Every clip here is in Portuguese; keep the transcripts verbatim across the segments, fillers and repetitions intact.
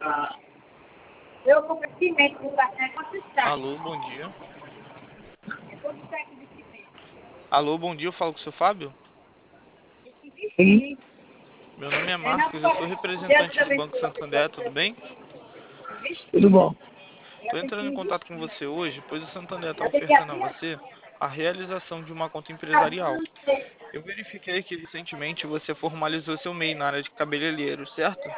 Eu comprei cimento do café com assistência. Alô, bom dia. Alô, bom dia, eu falo com o seu Fábio? Sim, Meu nome é Marcos, eu sou representante do Banco Santander, tudo bem? tudo bom. Estou entrando em contato com você hoje, pois o Santander está ofertando a você a realização de uma conta empresarial. Eu verifiquei que recentemente você formalizou seu M E I na área de cabeleireiro, certo?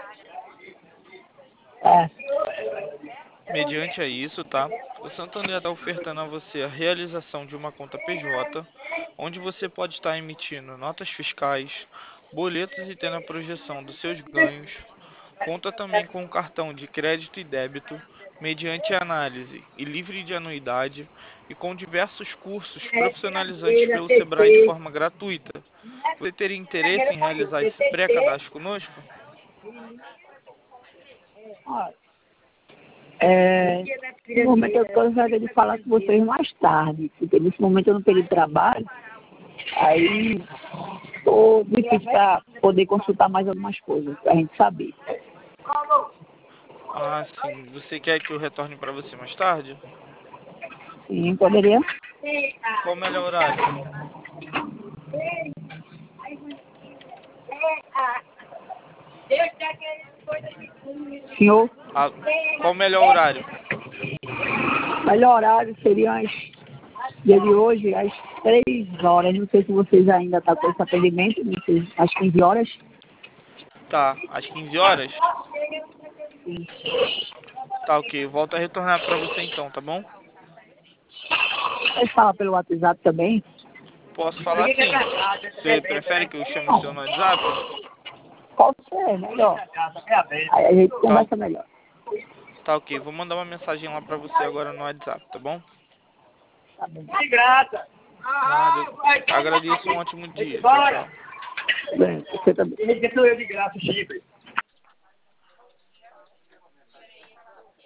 É, Mediante a isso, tá? O Santander está ofertando a você a realização de uma conta P J, onde você pode estar emitindo notas fiscais, boletos e tendo a projeção dos seus ganhos. Conta também com um cartão de crédito e débito, mediante análise e livre de anuidade, e com diversos cursos profissionalizantes pelo Sebrae de forma gratuita. Você teria interesse em realizar esse pré-cadastro conosco? ó, é, no momento eu gostaria de falar com vocês mais tarde, porque nesse momento eu não tenho trabalho, aí estou difícil para poder consultar mais algumas coisas, para a gente saber. Ah, sim. Você quer que eu retorne para você mais tarde? Sim, poderia? Qual o melhor horário? Senhor, Ah, qual o melhor horário? melhor horário seria às, dia de hoje, às três horas. Não sei se vocês ainda estão com esse atendimento, não sei, às quinze horas. Tá, às quinze horas? Tá, ok. Volto a retornar para você então, tá bom? Vocês falam pelo WhatsApp também? Posso falar sim. Você prefere que eu chame o seu no WhatsApp? Pode ser, melhor. Aí a gente Tá, conversa melhor. tá ok. Vou mandar uma mensagem lá para você agora no WhatsApp, tá bom? Tá bem. Nada. Agradeço, um ótimo dia. Tchau, tchau. Bem, você também.